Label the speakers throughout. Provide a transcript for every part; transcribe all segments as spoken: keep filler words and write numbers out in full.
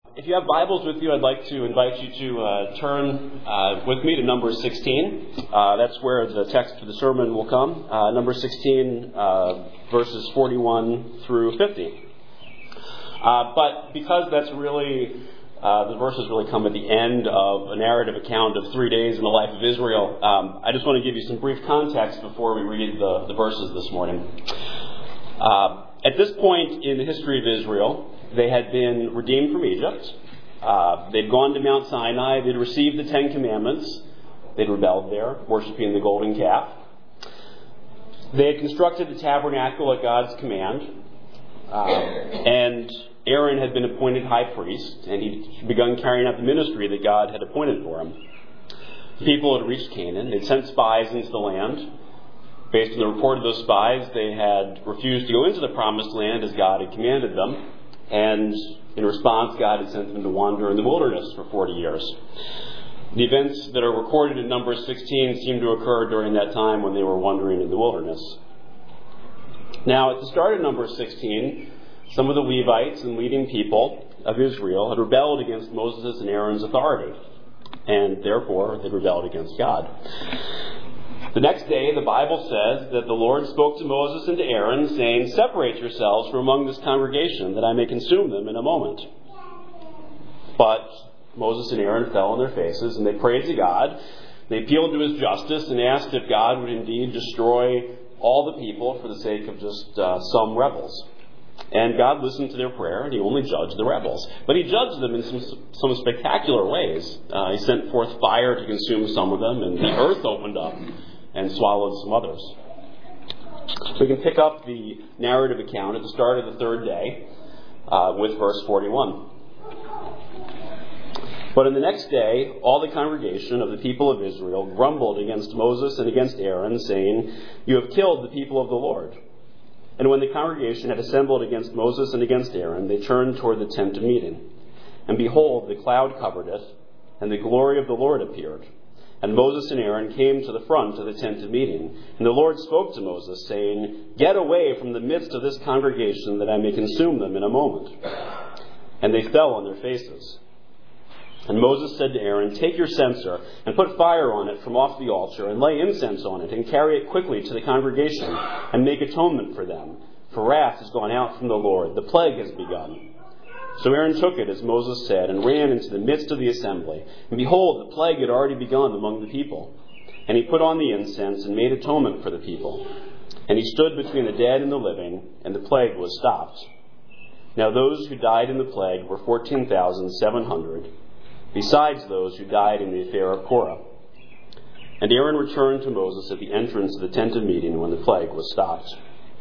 Speaker 1: If you have Bibles with you, I'd like to invite you to uh, turn uh, with me to Numbers sixteen. Uh, that's where the text for the sermon will come. Uh, Numbers sixteen, uh, verses forty-one through fifty. Uh, but because that's really, uh, the verses really come at the end of a narrative account of three days in the life of Israel, um, I just want to give you some brief context before we read the, the verses this morning. Uh, at this point in the history of Israel, they had been redeemed from Egypt. Uh, they'd gone to Mount Sinai. They'd received the Ten Commandments. They'd rebelled there, worshiping the golden calf. They had constructed the tabernacle at God's command. Uh, and Aaron had been appointed high priest, and he'd begun carrying out the ministry that God had appointed for him. The people had reached Canaan. They'd sent spies into the land. Based on the report of those spies, they had refused to go into the promised land as God had commanded them. And in response, God had sent them to wander in the wilderness for forty years. The events that are recorded in Numbers sixteen seem to occur during that time when they were wandering in the wilderness. Now, at the start of Numbers sixteen, some of the Levites and leading people of Israel had rebelled against Moses and Aaron's authority, and therefore they rebelled against God. The next day, the Bible says that the Lord spoke to Moses and to Aaron, saying, "Separate yourselves from among this congregation, that I may consume them in a moment." But Moses and Aaron fell on their faces, and they prayed to God. They appealed to his justice and asked if God would indeed destroy all the people for the sake of just uh, some rebels. And God listened to their prayer, and he only judged the rebels. But he judged them in some, some spectacular ways. Uh, he sent forth fire to consume some of them, and the earth opened up and swallowed some others. So we can pick up the narrative account at the start of the third day uh, with verse forty-one. But in the next day, all the congregation of the people of Israel grumbled against Moses and against Aaron, saying, "You have killed the people of the Lord." And when the congregation had assembled against Moses and against Aaron, they turned toward the tent of meeting. And behold, the cloud covered it, and the glory of the Lord appeared. And Moses and Aaron came to the front of the tent of meeting. And the Lord spoke to Moses, saying, "Get away from the midst of this congregation, that I may consume them in a moment." And they fell on their faces. And Moses said to Aaron, "Take your censer, and put fire on it from off the altar, and lay incense on it, and carry it quickly to the congregation, and make atonement for them. For wrath has gone out from the Lord. The plague has begun." So Aaron took it, as Moses said, and ran into the midst of the assembly. And behold, the plague had already begun among the people. And he put on the incense and made atonement for the people. And he stood between the dead and the living, and the plague was stopped. Now those who died in the plague were fourteen thousand seven hundred, besides those who died in the affair of Korah. And Aaron returned to Moses at the entrance of the tent of meeting when the plague was stopped.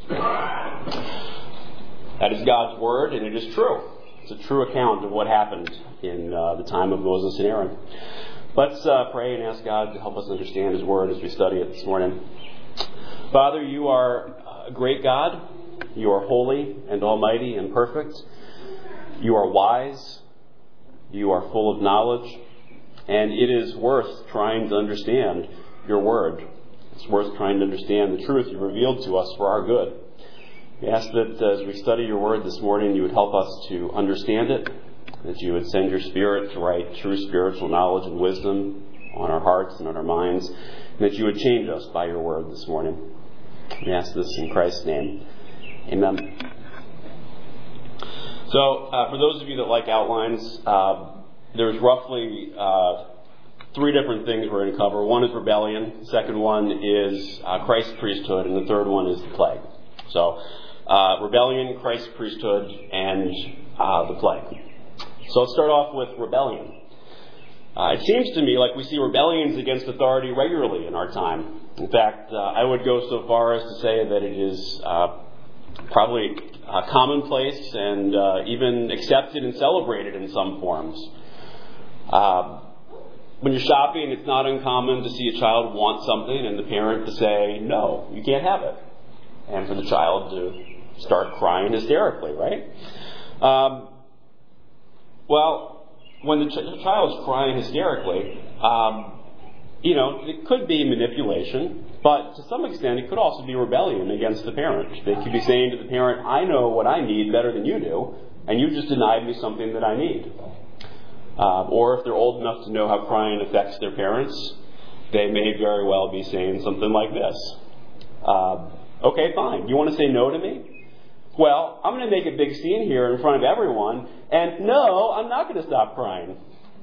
Speaker 1: That is God's word, and it is true. It's a true account of what happened in uh, the time of Moses and Aaron. Let's uh, pray and ask God to help us understand his word as we study it this morning. Father, you are a great God. You are holy and almighty and perfect. You are wise. You are full of knowledge. And it is worth trying to understand your word. It's worth trying to understand the truth you revealed to us for our good. We ask that as we study your word this morning, you would help us to understand it, that you would send your Spirit to write true spiritual knowledge and wisdom on our hearts and on our minds, and that you would change us by your word this morning. We ask this in Christ's name. Amen. So, uh, for those of you that like outlines, uh, there's roughly uh, three different things we're going to cover. One is rebellion, the second one is uh, Christ's priesthood, and the third one is the plague. So, Uh, rebellion, Christ's priesthood, and uh, the plague. So let's start off with rebellion. Uh, it seems to me like we see rebellions against authority regularly in our time. In fact, uh, I would go so far as to say that it is uh, probably uh, commonplace and uh, even accepted and celebrated in some forms. Uh, when you're shopping, it's not uncommon to see a child want something and the parent to say, "No, you can't have it." And for the child to start crying hysterically, right? Um, well, when the ch- child is crying hysterically, um, you know, it could be manipulation, but to some extent it could also be rebellion against the parent. They could be saying to the parent, "I know what I need better than you do, and you just denied me something that I need." Uh, or if they're old enough to know how crying affects their parents, they may very well be saying something like this. Uh, okay, fine. You want to say no to me? Well, I'm going to make a big scene here in front of everyone, and no, I'm not going to stop crying.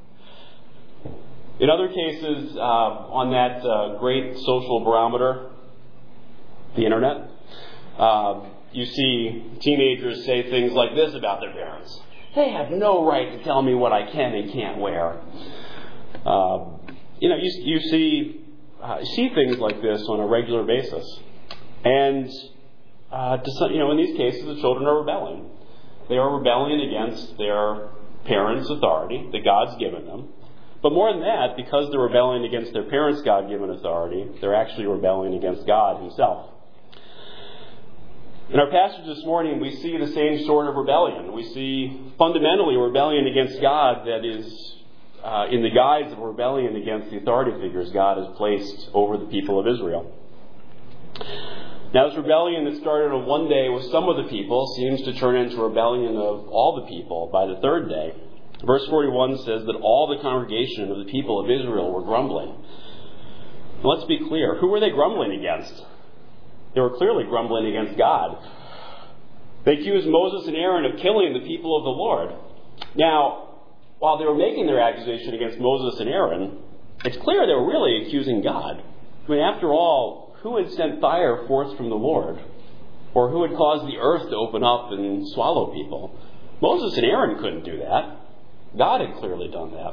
Speaker 1: In other cases, uh, on that uh, great social barometer, the internet, uh, you see teenagers say things like this about their parents. They have no right to tell me what I can and can't wear. Uh, you know, you, you see uh, see things like this on a regular basis. And, uh, to some, you know, in these cases, the children are rebelling. They are rebelling against their parents' authority that God's given them. But more than that, because they're rebelling against their parents' God-given authority, they're actually rebelling against God himself. In our passage this morning, we see the same sort of rebellion. We see fundamentally rebellion against God that is uh, in the guise of rebellion against the authority figures God has placed over the people of Israel. Now, this rebellion that started on one day with some of the people seems to turn into rebellion of all the people by the third day. Verse forty-one says that all the congregation of the people of Israel were grumbling. Now, let's be clear. Who were they grumbling against? They were clearly grumbling against God. They accused Moses and Aaron of killing the people of the Lord. Now, while they were making their accusation against Moses and Aaron, it's clear they were really accusing God. I mean, after all, who had sent fire forth from the Lord? Or who had caused the earth to open up and swallow people? Moses and Aaron couldn't do that. God had clearly done that.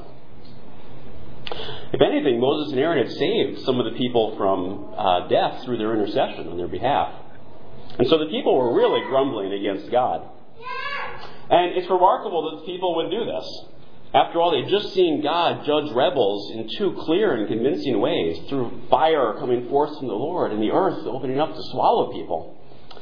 Speaker 1: If anything, Moses and Aaron had saved some of the people from uh, death through their intercession on their behalf. And so the people were really grumbling against God. And it's remarkable that the people would do this. After all, they'd just seen God judge rebels in two clear and convincing ways, through fire coming forth from the Lord and the earth opening up to swallow people.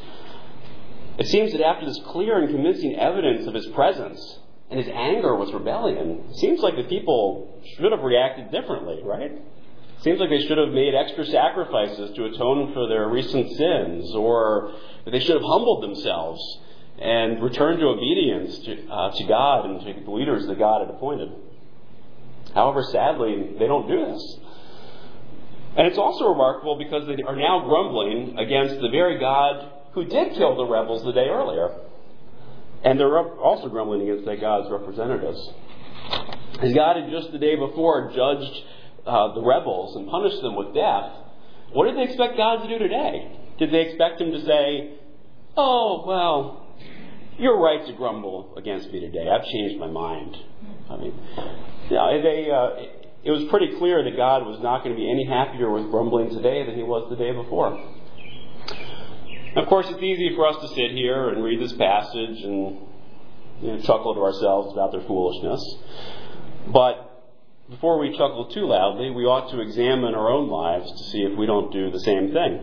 Speaker 1: It seems that after this clear and convincing evidence of his presence and his anger with rebellion, it seems like the people should have reacted differently, right? It seems like they should have made extra sacrifices to atone for their recent sins, or that they should have humbled themselves and returned to obedience to, uh, to God and to the leaders that God had appointed. However, sadly, they don't do this. And it's also remarkable because they are now grumbling against the very God who did kill the rebels the day earlier. And they're also grumbling against that God's representatives. As God had just the day before judged uh, the rebels and punished them with death, what did they expect God to do today? Did they expect him to say, oh, well, you're right to grumble against me today. I've changed my mind. I mean, yeah, they, uh, it was pretty clear that God was not going to be any happier with grumbling today than he was the day before. Of course, it's easy for us to sit here and read this passage and you know, chuckle to ourselves about their foolishness. But before we chuckle too loudly, we ought to examine our own lives to see if we don't do the same thing.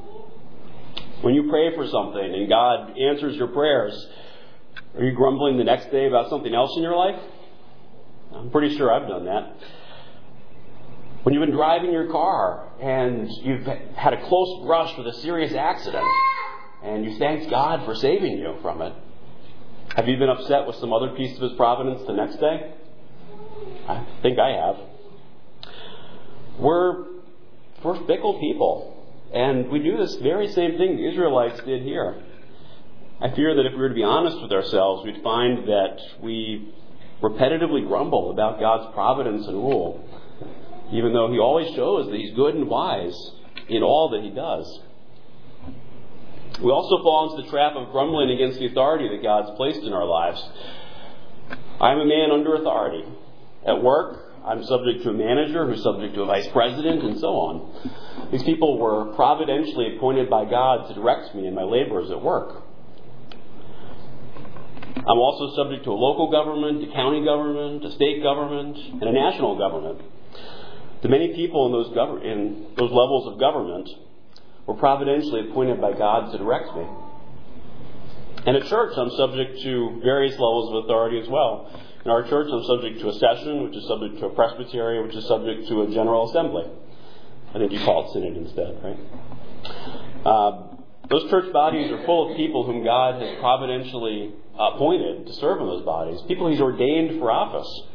Speaker 1: When you pray for something and God answers your prayers, are you grumbling the next day about something else in your life? I'm pretty sure I've done that. When you've been driving your car and you've had a close brush with a serious accident and you thank God for saving you from it, have you been upset with some other piece of his providence the next day? I think I have. We're, we're fickle people, and we do this very same thing the Israelites did here. I fear that if we were to be honest with ourselves, we'd find that we repetitively grumble about God's providence and rule, even though he always shows that he's good and wise in all that he does. We also fall into the trap of grumbling against the authority that God's placed in our lives. I'm a man under authority. At work, I'm subject to a manager who's subject to a vice president, and so on. These people were providentially appointed by God to direct me in my labors at work. I'm also subject to a local government, a county government, a state government, and a national government. The many people in those, gov- in those levels of government were providentially appointed by God to direct me. And at church, I'm subject to various levels of authority as well. In our church, I'm subject to a session, which is subject to a presbytery, which is subject to a general assembly. I think you call it synod instead, right? Uh, those church bodies are full of people whom God has providentially appointed to serve in those bodies, people he's ordained for office.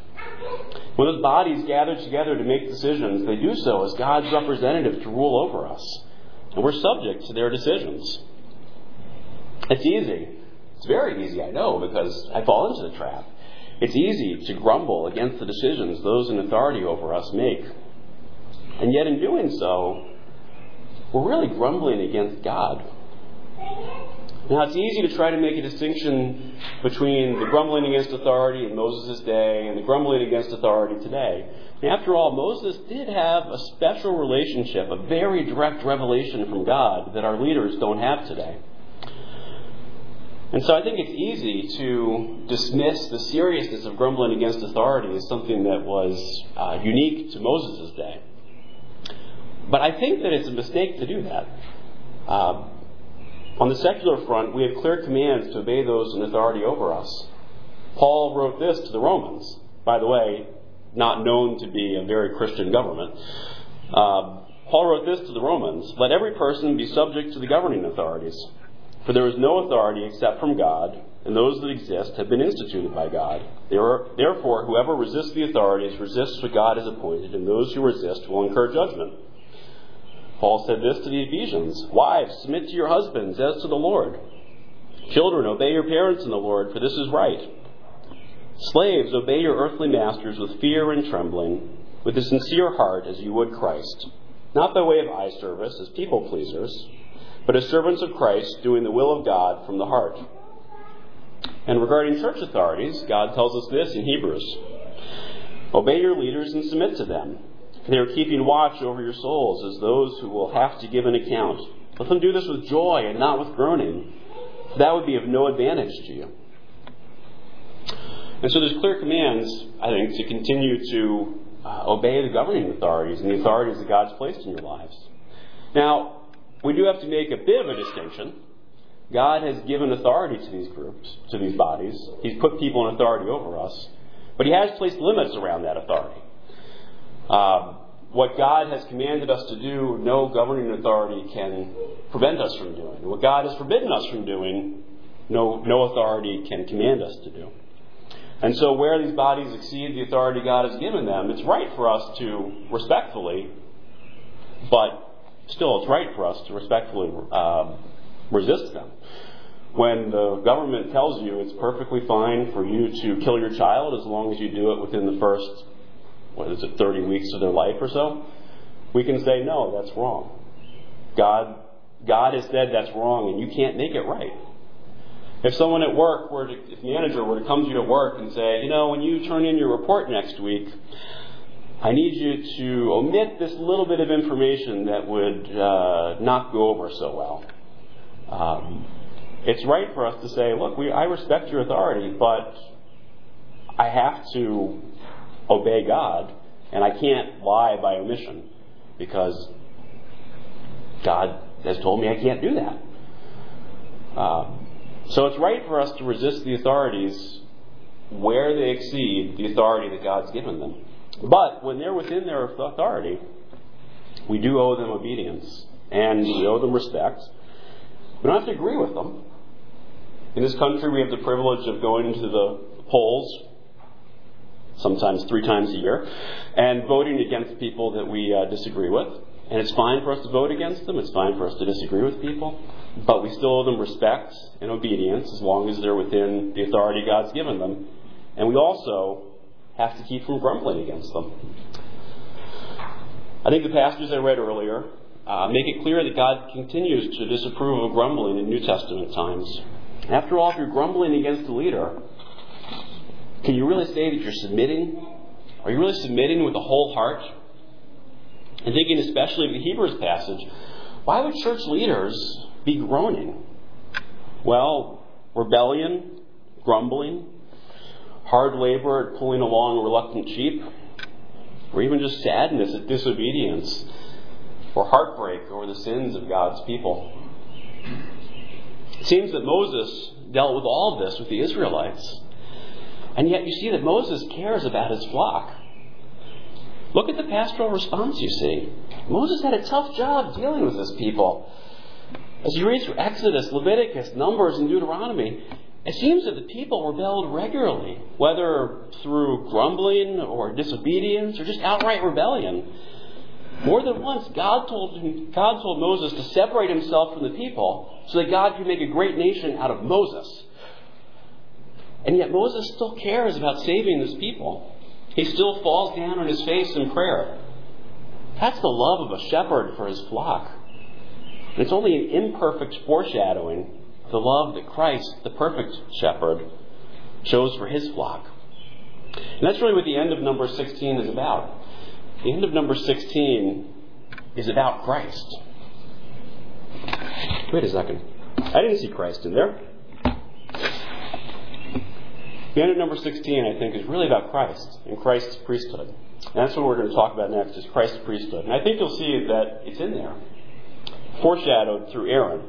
Speaker 1: When those bodies gather together to make decisions, they do so as God's representative to rule over us. And we're subject to their decisions. It's easy. It's very easy, I know, because I fall into the trap. It's easy to grumble against the decisions those in authority over us make. And yet in doing so, we're really grumbling against God. Now, it's easy to try to make a distinction between the grumbling against authority in Moses' day and the grumbling against authority today. And after all, Moses did have a special relationship, a very direct revelation from God that our leaders don't have today. And so I think it's easy to dismiss the seriousness of grumbling against authority as something that was uh, unique to Moses' day. But I think that it's a mistake to do that. Uh, on the secular front, we have clear commands to obey those in authority over us. Paul wrote this to the Romans, by the way, not known to be a very Christian government. Uh, Paul wrote this to the Romans, "Let every person be subject to the governing authorities. For there is no authority except from God, and those that exist have been instituted by God. Therefore, whoever resists the authorities resists what God has appointed, and those who resist will incur judgment." Paul said this to the Ephesians, "Wives, submit to your husbands as to the Lord. Children, obey your parents in the Lord, for this is right. Slaves, obey your earthly masters with fear and trembling, with a sincere heart as you would Christ, not by way of eye service as people pleasers, but as servants of Christ, doing the will of God from the heart." And regarding church authorities, God tells us this in Hebrews, "Obey your leaders and submit to them. They are keeping watch over your souls as those who will have to give an account. Let them do this with joy and not with groaning. That would be of no advantage to you." And so there's clear commands, I think, to continue to uh, obey the governing authorities and the authorities that God's placed in your lives. Now, we do have to make a bit of a distinction. God has given authority to these groups, to these bodies. He's put people in authority over us. But He has placed limits around that authority. Uh, what God has commanded us to do, no governing authority can prevent us from doing. What God has forbidden us from doing, no, no authority can command us to do. And so where these bodies exceed the authority God has given them, it's right for us to respectfully, but still it's right for us to respectfully uh, resist them. When the government tells you it's perfectly fine for you to kill your child as long as you do it within the first, what is it, thirty weeks of their life or so, we can say, no, that's wrong. God, God has said that's wrong and you can't make it right. If someone at work were to, if the manager were to come to you at work and say, you know, when you turn in your report next week, I need you to omit this little bit of information that would uh, not go over so well. Um, it's right for us to say, look, we, I respect your authority, but I have to obey God, and I can't lie by omission because God has told me I can't do that. Uh, so it's right for us to resist the authorities where they exceed the authority that God's given them. But when they're within their authority, we do owe them obedience and we owe them respect. We don't have to agree with them. In this country, we have the privilege of going to the polls, sometimes three times a year, and voting against people that we uh, disagree with. And it's fine for us to vote against them. It's fine for us to disagree with people. But we still owe them respect and obedience as long as they're within the authority God's given them. And we also have to keep from grumbling against them. I think the passages I read earlier uh, make it clear that God continues to disapprove of grumbling in New Testament times. After all, if you're grumbling against a leader, can you really say that you're submitting? Are you really submitting with a whole heart? And thinking especially of the Hebrews passage, why would church leaders be groaning? Well, rebellion, grumbling, hard labor at pulling along reluctant sheep, or even just sadness at disobedience, or heartbreak over the sins of God's people. It seems that Moses dealt with all of this with the Israelites. And yet you see that Moses cares about his flock. Look at the pastoral response you see. Moses had a tough job dealing with his people. As you read through Exodus, Leviticus, Numbers, and Deuteronomy, It seems that the people rebelled regularly, whether through grumbling or disobedience or just outright rebellion. More than once, God told him, God told Moses to separate himself from the people so that God could make a great nation out of Moses. And yet Moses still cares about saving his people. He still falls down on his face in prayer. That's the love of a shepherd for his flock. And it's only an imperfect foreshadowing of the love that Christ, the perfect shepherd, shows for his flock. And that's really what the end of number sixteen is about. The end of number sixteen is about Christ. Wait a second. I didn't see Christ in there. The end of number sixteen, I think, is really about Christ and Christ's priesthood. And that's what we're going to talk about next, is Christ's priesthood. And I think you'll see that it's in there, foreshadowed through Aaron.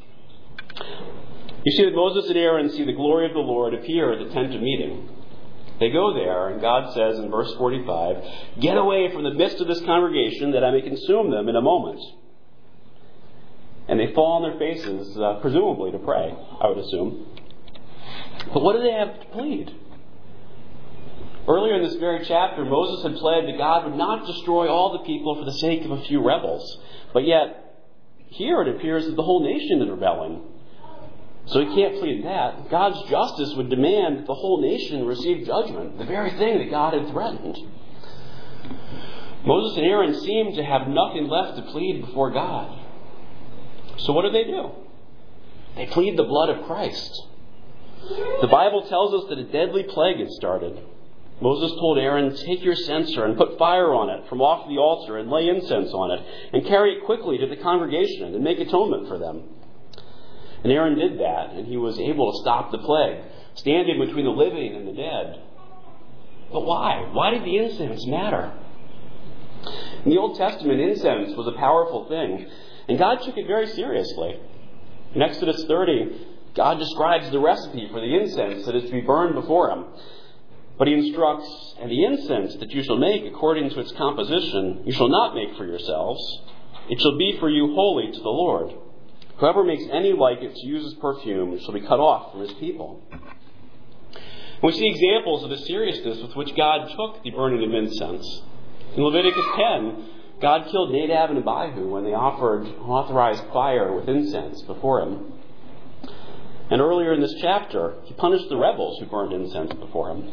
Speaker 1: You see that Moses and Aaron see the glory of the Lord appear at the tent of meeting. They go there, and God says in verse forty-five, "Get away from the midst of this congregation, that I may consume them in a moment." And they fall on their faces, uh, presumably to pray, I would assume. But what do they have to plead? Earlier in this very chapter, Moses had pled that God would not destroy all the people for the sake of a few rebels. But yet, here it appears that the whole nation is rebelling. So he can't plead that. God's justice would demand that the whole nation receive judgment, the very thing that God had threatened. Moses and Aaron seem to have nothing left to plead before God. So what do they do? They plead the blood of Christ. The Bible tells us that a deadly plague had started. Moses told Aaron, "Take your censer and put fire on it from off the altar and lay incense on it and carry it quickly to the congregation and make atonement for them." And Aaron did that, and he was able to stop the plague, standing between the living and the dead. But why? Why did the incense matter? In the Old Testament, incense was a powerful thing, and God took it very seriously. In Exodus thirty, God describes the recipe for the incense that is to be burned before him. But he instructs, "And the incense that you shall make according to its composition, you shall not make for yourselves. It shall be for you holy to the Lord. Whoever makes any like it to use as perfume shall be cut off from his people." We see examples of the seriousness with which God took the burning of incense. In Leviticus ten, God killed Nadab and Abihu when they offered authorized fire with incense before him. And earlier in this chapter, he punished the rebels who burned incense before him.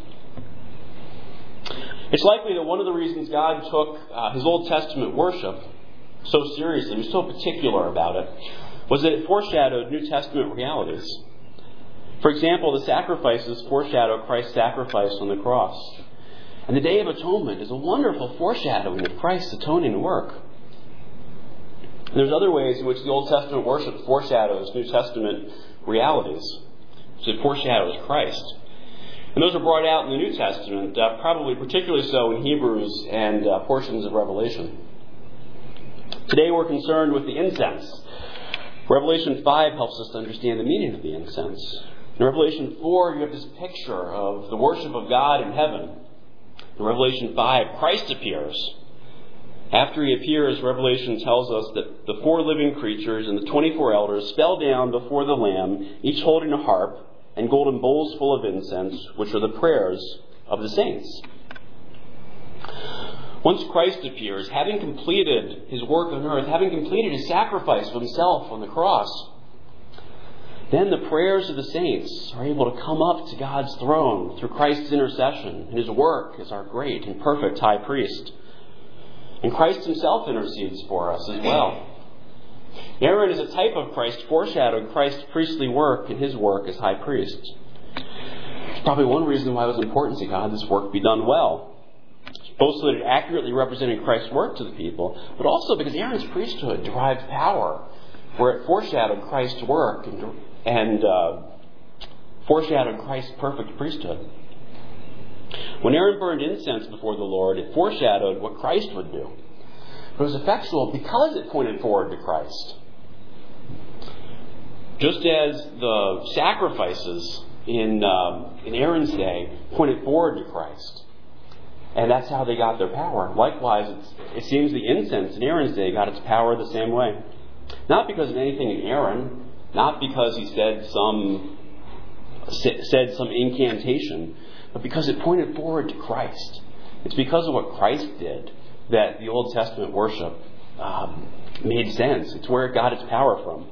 Speaker 1: It's likely that one of the reasons God took uh, his Old Testament worship so seriously, he was so particular about it, was that it foreshadowed New Testament realities. For example, the sacrifices foreshadow Christ's sacrifice on the cross. And the Day of Atonement is a wonderful foreshadowing of Christ's atoning work. And there's other ways in which the Old Testament worship foreshadows New Testament realities. So it foreshadows Christ. And those are brought out in the New Testament, uh, probably particularly so in Hebrews and uh, portions of Revelation. Today we're concerned with the incense. Revelation five helps us to understand the meaning of the incense. In Revelation four, you have this picture of the worship of God in heaven. In Revelation five, Christ appears. After he appears, Revelation tells us that the four living creatures and the twenty-four elders fell down before the Lamb, each holding a harp and golden bowls full of incense, which are the prayers of the saints. Once Christ appears, having completed his work on earth, having completed his sacrifice of himself on the cross, then the prayers of the saints are able to come up to God's throne through Christ's intercession and his work as our great and perfect high priest. And Christ himself intercedes for us as well. Aaron is a type of Christ, foreshadowing Christ's priestly work and his work as high priest. It's probably one reason why it was important to God this work be done well. Both so that it accurately represented Christ's work to the people, but also because Aaron's priesthood derived power, where it foreshadowed Christ's work and, and uh, foreshadowed Christ's perfect priesthood. When Aaron burned incense before the Lord, it foreshadowed what Christ would do. But it was effectual because it pointed forward to Christ. Just as the sacrifices in, um, in Aaron's day pointed forward to Christ. And that's how they got their power. Likewise, it's, it seems the incense in Aaron's day got its power the same way. Not because of anything in Aaron, not because he said some said some incantation, but because it pointed forward to Christ. It's because of what Christ did that the Old Testament worship um, made sense. It's where it got its power from.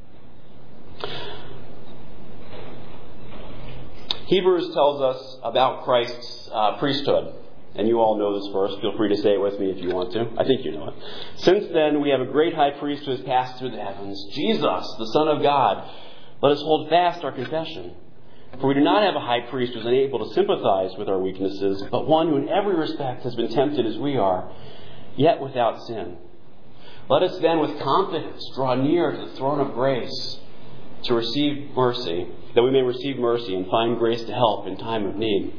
Speaker 1: Hebrews tells us about Christ's uh, priesthood. And you all know this verse. Feel free to say it with me if you want to. I think you know it. Since then, we have a great high priest who has passed through the heavens, Jesus, the Son of God. Let us hold fast our confession. For we do not have a high priest who is unable to sympathize with our weaknesses, but one who in every respect has been tempted as we are, yet without sin. Let us then with confidence draw near to the throne of grace to receive mercy, that we may receive mercy and find grace to help in time of need.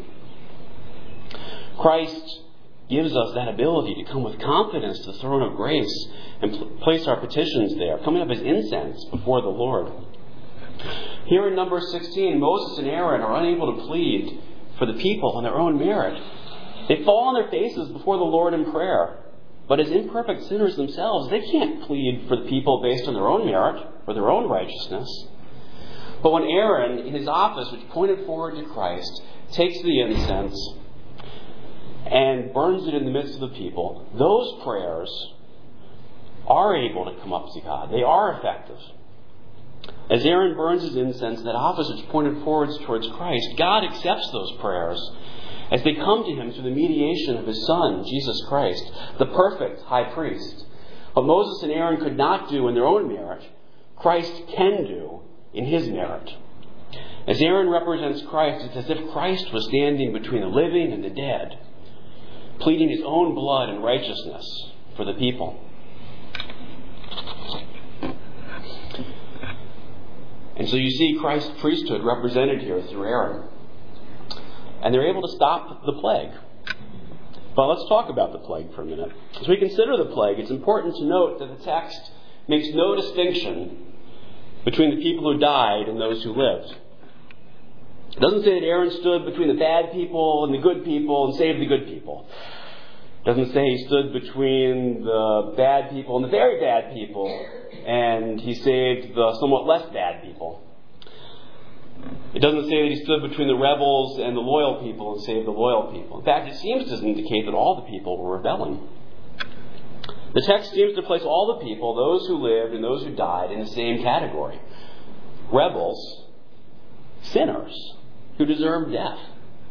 Speaker 1: Christ gives us that ability to come with confidence to the throne of grace and pl- place our petitions there, coming up as incense before the Lord. Here in number sixteen, Moses and Aaron are unable to plead for the people on their own merit. They fall on their faces before the Lord in prayer. But as imperfect sinners themselves, they can't plead for the people based on their own merit or their own righteousness. But when Aaron, in his office, which pointed forward to Christ, takes the incense and burns it in the midst of the people, those prayers are able to come up to God. They are effective. As Aaron burns his incense, that office which pointed forward towards Christ, God accepts those prayers as they come to him through the mediation of his Son, Jesus Christ, the perfect high priest. What Moses and Aaron could not do in their own merit, Christ can do in his merit. As Aaron represents Christ, it's as if Christ was standing between the living and the dead, pleading his own blood and righteousness for the people. And so you see Christ's priesthood represented here through Aaron. And they're able to stop the plague. But let's talk about the plague for a minute. As we consider the plague, it's important to note that the text makes no distinction between the people who died and those who lived. It doesn't say that Aaron stood between the bad people and the good people and saved the good people. It doesn't say he stood between the bad people and the very bad people and he saved the somewhat less bad people. It doesn't say that he stood between the rebels and the loyal people and saved the loyal people. In fact, it seems to indicate that all the people were rebelling. The text seems to place all the people, those who lived and those who died, in the same category. Rebels, sinners, who deserve death.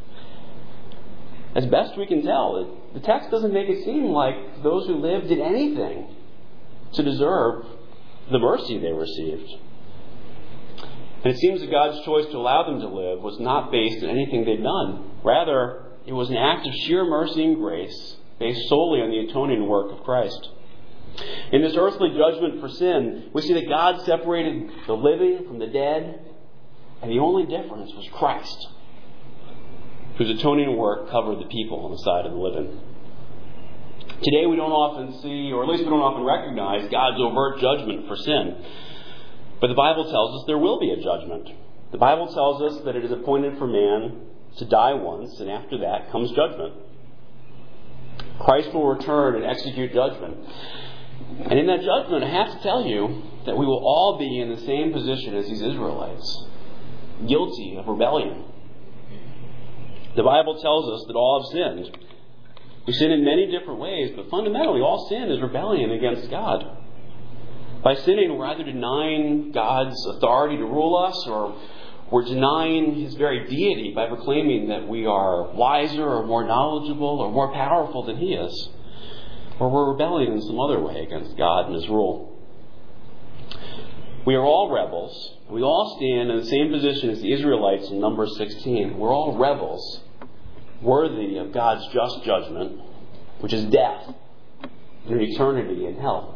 Speaker 1: As best we can tell, the text doesn't make it seem like those who lived did anything to deserve the mercy they received. And it seems that God's choice to allow them to live was not based on anything they'd done. Rather, it was an act of sheer mercy and grace based solely on the atoning work of Christ. In this earthly judgment for sin, we see that God separated the living from the dead, and the only difference was Christ, whose atoning work covered the people on the side of the living. Today we don't often see, or at least we don't often recognize, God's overt judgment for sin. But the Bible tells us there will be a judgment. The Bible tells us that it is appointed for man to die once, and after that comes judgment. Christ will return and execute judgment. And in that judgment, I have to tell you that we will all be in the same position as these Israelites, guilty of rebellion. The Bible tells us that all have sinned. We sin in many different ways, but fundamentally all sin is rebellion against God. By sinning, we're either denying God's authority to rule us, or we're denying his very deity by proclaiming that we are wiser or more knowledgeable or more powerful than he is. Or we're rebelling in some other way against God and his rule. We are all rebels. We all stand in the same position as the Israelites in Numbers sixteen. We're all rebels, worthy of God's just judgment, which is death and eternity in hell.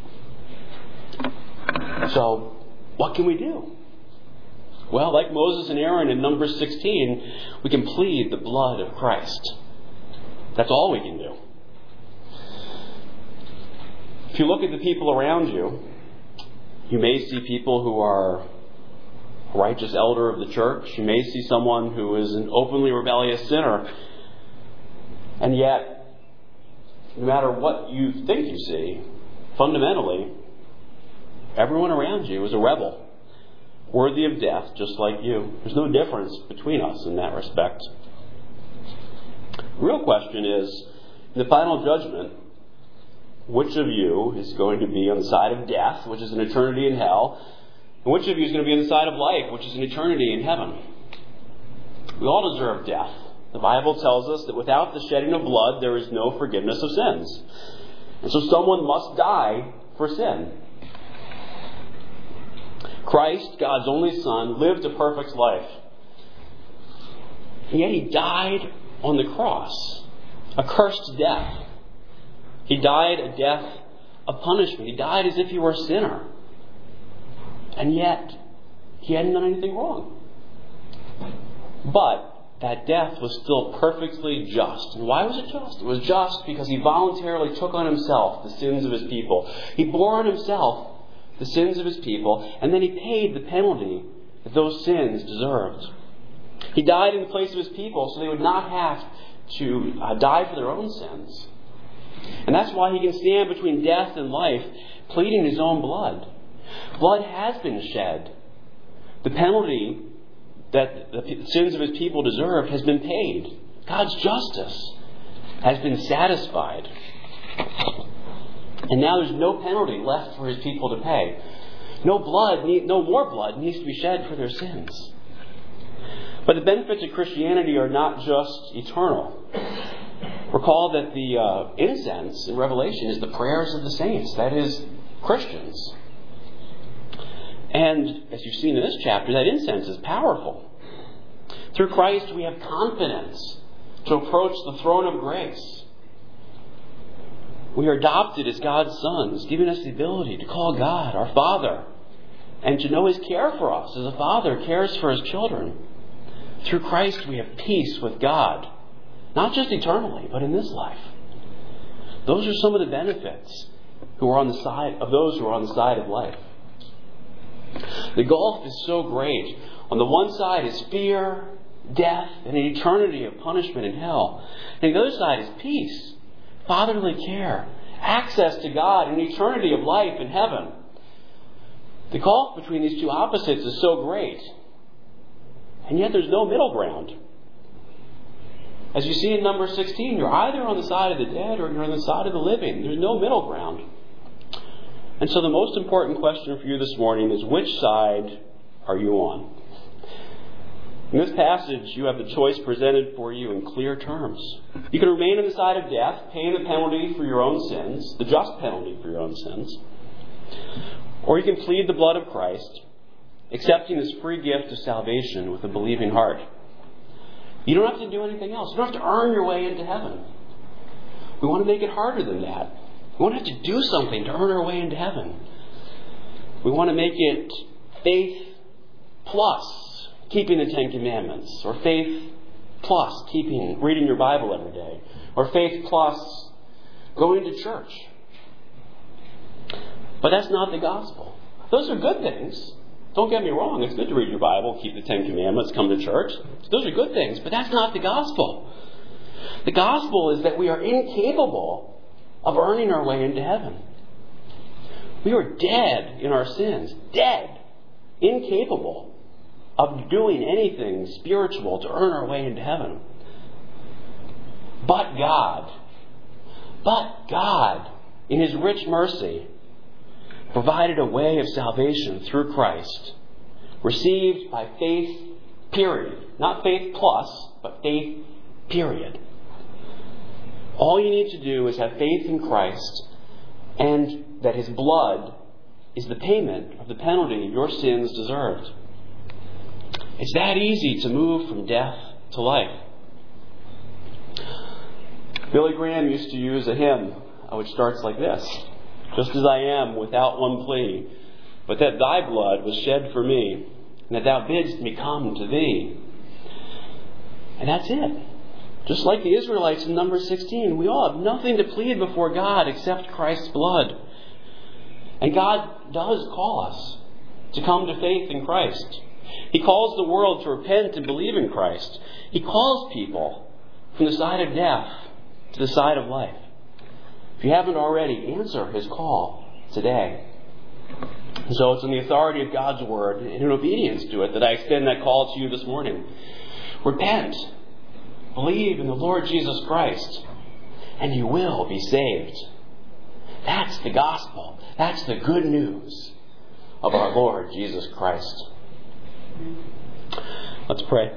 Speaker 1: So, what can we do? Well, like Moses and Aaron in Numbers sixteen, we can plead the blood of Christ. That's all we can do. If you look at the people around you, you may see people who are a righteous elder of the church. You may see someone who is an openly rebellious sinner. And yet, no matter what you think you see, fundamentally, everyone around you is a rebel. worthy of death, just like you. There's no difference between us in that respect. The real question is, in the final judgment, which of you is going to be on the side of death, which is an eternity in hell, and which of you is going to be on the side of life, which is an eternity in heaven? We all deserve death. The Bible tells us that without the shedding of blood, there is no forgiveness of sins. And so someone must die for sin. Christ, God's only Son, lived a perfect life. And yet He died on the cross, a cursed death. He died a death of punishment. He died as if He were a sinner. And yet, He hadn't done anything wrong. But that death was still perfectly just. And why was it just? It was just because He voluntarily took on Himself the sins of His people. He bore on Himself the sins of His people, and then He paid the penalty that those sins deserved. He died in the place of His people so they would not have to uh, die for their own sins. And that's why He can stand between death and life, pleading His own blood. Blood has been shed. The penalty that the sins of His people deserved has been paid. God's justice has been satisfied. And now there's no penalty left for His people to pay. No blood, no more blood needs to be shed for their sins. But the benefits of Christianity are not just eternal. Recall that the uh, incense in Revelation is the prayers of the saints, that is, Christians. And as you've seen in this chapter, that incense is powerful. Through Christ we have confidence to approach the throne of grace. We are adopted as God's sons, giving us the ability to call God our Father and to know His care for us as a father cares for his children. Through Christ we have peace with God, not just eternally, but in this life. Those are some of the benefits who are on the side of those who are on the side of life. The gulf is so great. On the one side is fear, death, and an eternity of punishment in hell. And the other side is peace, fatherly care, access to God, and an eternity of life in heaven. The gulf between these two opposites is so great. And yet there's no middle ground. As you see in number sixteen, you're either on the side of the dead or you're on the side of the living. There's no middle ground. And so the most important question for you this morning is, which side are you on? In this passage, you have the choice presented for you in clear terms. You can remain on the side of death, paying the penalty for your own sins, the just penalty for your own sins. Or you can plead the blood of Christ, accepting this free gift of salvation with a believing heart. You don't have to do anything else. You don't have to earn your way into heaven. We want to make it harder than that. We won't have to do something to earn our way into heaven. We want to make it faith plus keeping the Ten Commandments, or faith plus keeping reading your Bible every day, or faith plus going to church. But that's not the gospel. Those are good things. Don't get me wrong. It's good to read your Bible, keep the Ten Commandments, come to church. Those are good things, but that's not the gospel. The gospel is that we are incapable of earning our way into heaven. We are dead in our sins. Dead. Incapable of doing anything spiritual to earn our way into heaven. But God, but God, in His rich mercy, provided a way of salvation through Christ, received by faith, period. Not faith plus, but faith, period. All you need to do is have faith in Christ, and that His blood is the payment of the penalty your sins deserved. It's that easy to move from death to life. Billy Graham used to use a hymn which starts like this: just as I am, without one plea, but that Thy blood was shed for me, and that Thou bidst me come to Thee. And that's it. Just like the Israelites in number sixteen, we all have nothing to plead before God except Christ's blood. And God does call us to come to faith in Christ. He calls the world to repent and believe in Christ. He calls people from the side of death to the side of life. If you haven't already, answer His call today. So it's in the authority of God's Word and in obedience to it that I extend that call to you this morning. Repent. Believe in the Lord Jesus Christ, and you will be saved. That's the gospel. That's the good news of our Lord Jesus Christ. Let's pray.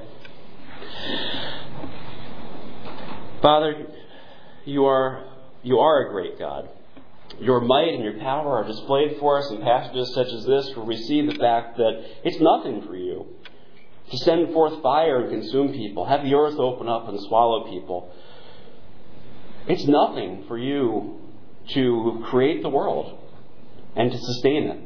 Speaker 1: Father, you are you are a great God. Your might and your power are displayed for us in passages such as this, where we see the fact that it's nothing for you to send forth fire and consume people, have the earth open up and swallow people. It's nothing for you to create the world and to sustain it.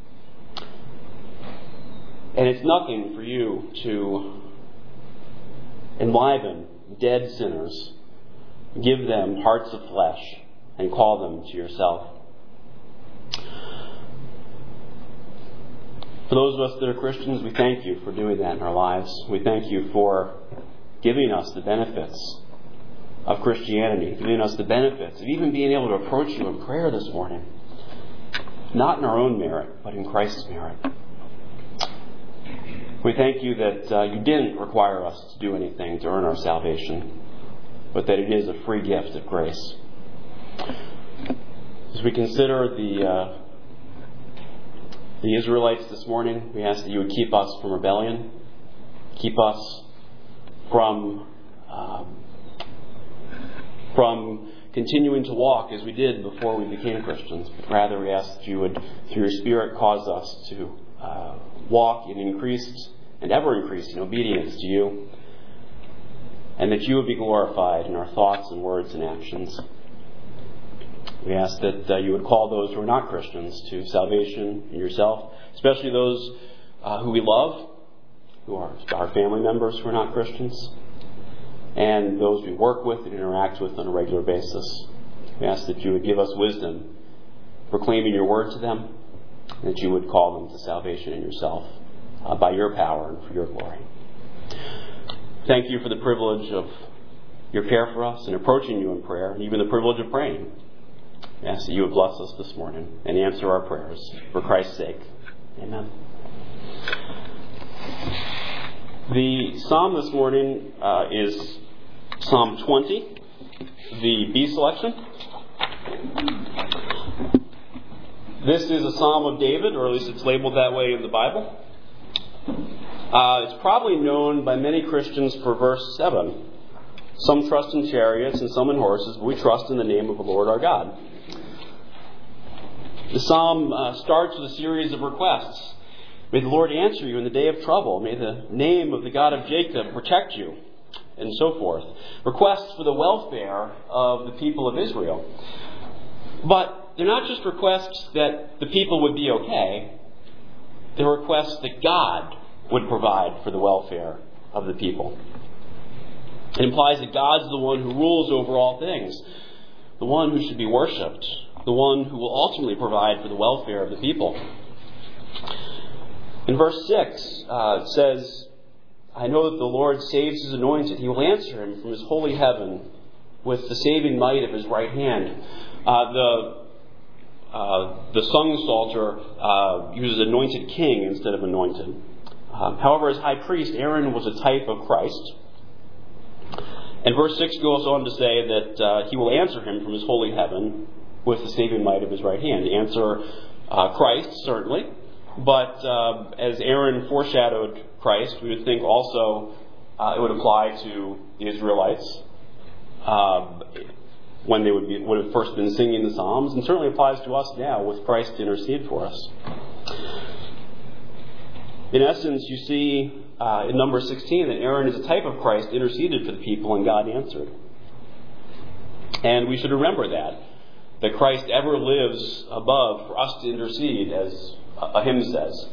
Speaker 1: And it's nothing for you to enliven dead sinners, give them hearts of flesh, and call them to yourself. For those of us that are Christians, we thank you for doing that in our lives. We thank you for giving us the benefits of Christianity, giving us the benefits of even being able to approach you in prayer this morning. Not in our own merit, but in Christ's merit. We thank you that uh, you didn't require us to do anything to earn our salvation, but that it is a free gift of grace. As we consider the uh, the Israelites this morning, we ask that you would keep us from rebellion, keep us from um, from continuing to walk as we did before we became Christians. But rather, we ask that you would, through your Spirit, cause us to uh, walk in increased and ever increasing obedience to you, and that you would be glorified in our thoughts and words and actions. We ask that uh, you would call those who are not Christians to salvation in yourself, especially those uh, who we love, who are our family members who are not Christians, and those we work with and interact with on a regular basis. We ask that you would give us wisdom, proclaiming your word to them, and that you would call them to salvation in yourself uh, by your power and for your glory. Thank you for the privilege of your care for us and approaching you in prayer, and even the privilege of praying. I ask that you would bless us this morning and answer our prayers for Christ's sake. Amen. The psalm this morning uh, is Psalm twenty, the B selection. This is a psalm of David, or at least it's labeled that way in the Bible. Uh, it's probably known by many Christians for verse seven. Some trust in chariots and some in horses, but we trust in the name of the Lord our God. The psalm uh, starts with a series of requests. May the Lord answer you in the day of trouble. May the name of the God of Jacob protect you, and so forth. Requests for the welfare of the people of Israel. But they're not just requests that the people would be okay. They're requests that God would provide for the welfare of the people. It implies that God's the one who rules over all things, the one who should be worshipped, the one who will ultimately provide for the welfare of the people. In verse six, uh, it says, I know that the Lord saves his anointed. He will answer him from his holy heaven with the saving might of his right hand. Uh, the uh, the sung psalter uh, uses anointed king instead of anointed. Um, however, as high priest, Aaron was a type of Christ. And verse six goes on to say that uh, he will answer him from his holy heaven with the saving might of his right hand. Answer uh, Christ, certainly. But uh, as Aaron foreshadowed Christ, we would think also uh, it would apply to the Israelites uh, when they would, be, would have first been singing the Psalms, and certainly applies to us now with Christ to intercede for us. In essence, you see uh, in number sixteen that Aaron is a type of Christ, interceded for the people, and God answered. And we should remember that, that Christ ever lives above for us to intercede, as a hymn says.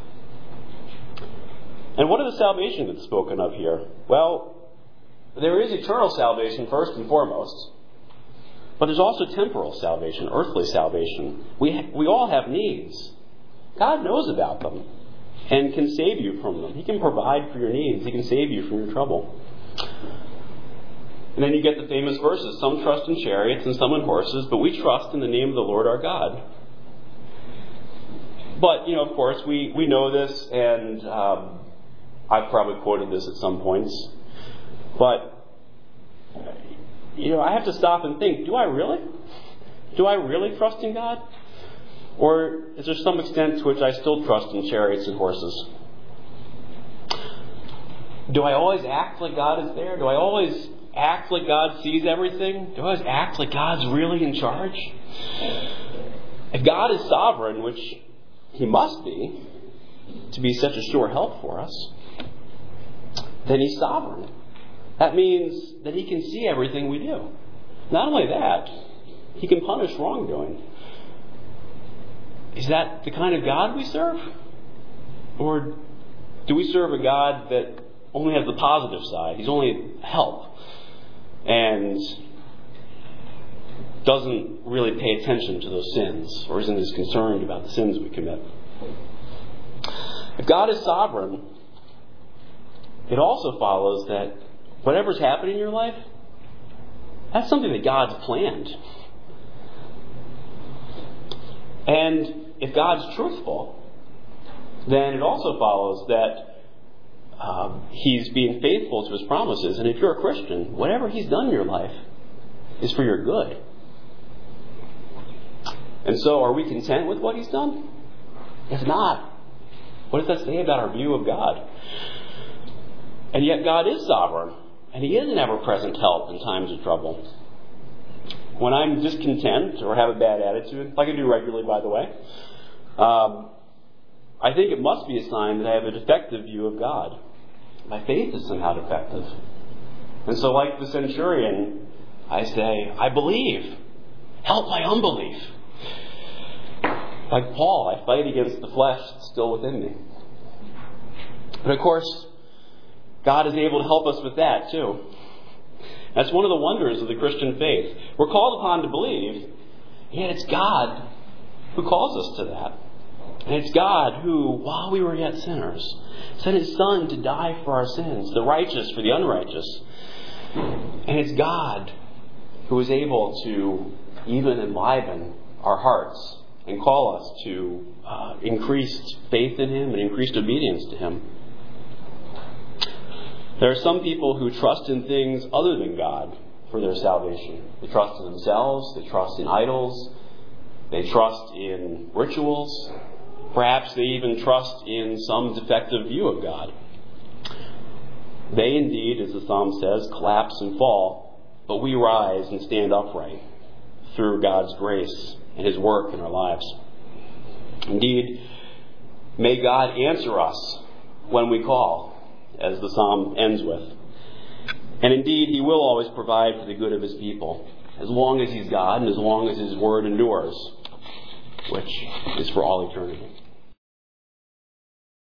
Speaker 1: And what is the salvation that's spoken of here? Well, there is eternal salvation first and foremost, but there's also temporal salvation, earthly salvation. We we all have needs. God knows about them and can save you from them. He can provide for your needs. He can save you from your trouble. And then you get the famous verses. Some trust in chariots and some in horses, but we trust in the name of the Lord our God. But, you know, of course, we, we know this, and um, I've probably quoted this at some points. But, you know, I have to stop and think, do I really? Do I really trust in God? Or is there some extent to which I still trust in chariots and horses? Do I always act like God is there? Do I always act like God sees everything? Do I always act like God's really in charge? If God is sovereign, which He must be, to be such a sure help for us, then He's sovereign. That means that He can see everything we do. Not only that, He can punish wrongdoing. Is that the kind of God we serve? Or do we serve a God that only has the positive side? He's only help and doesn't really pay attention to those sins, or isn't as concerned about the sins we commit. If God is sovereign, it also follows that whatever's happening in your life, that's something that God's planned. And if God's truthful, then it also follows that um, He's being faithful to His promises. And if you're a Christian, whatever He's done in your life is for your good. And so, are we content with what He's done? If not, what does that say about our view of God? And yet God is sovereign, and He is an ever-present help in times of trouble. When I'm discontent or have a bad attitude, like I do regularly, by the way, um, I think it must be a sign that I have a defective view of God. My faith is somehow defective. And so, like the centurion, I say, I believe. Help my unbelief. Like Paul, I fight against the flesh that's still within me. But of course, God is able to help us with that too. That's one of the wonders of the Christian faith. We're called upon to believe, yet it's God who calls us to that. And it's God who, while we were yet sinners, sent His Son to die for our sins, the righteous for the unrighteous. And it's God who is able to even enliven our hearts and call us to uh, increased faith in Him and increased obedience to Him. There are some people who trust in things other than God for their salvation. They trust in themselves, they trust in idols, they trust in rituals. Perhaps they even trust in some defective view of God. They indeed, as the psalm says, collapse and fall, but we rise and stand upright through God's grace and His work in our lives. Indeed, may God answer us when we call, as the psalm ends with. And indeed, He will always provide for the good of His people, as long as He's God and as long as His word endures, which is for all eternity.